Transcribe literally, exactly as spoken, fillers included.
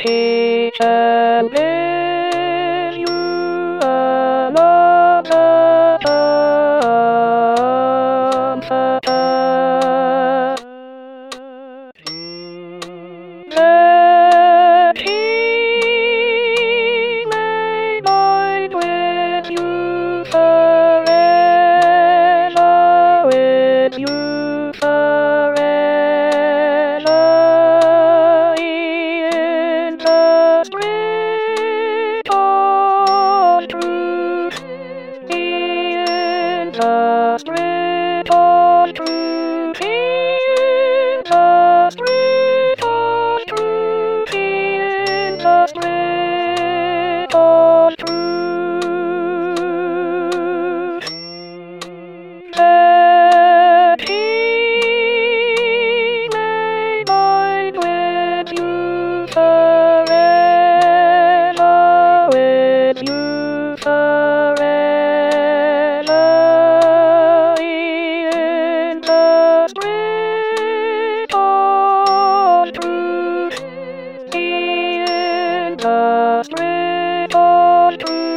teach and give you another chance. That he may abide with you forever, with you forever, in the spirit of truth, in the spirit of truth, in the spirit of truth, in the spirit of truth. That he may abide with you forever, with you forever, in the spirit of truth, in the spirit of truth.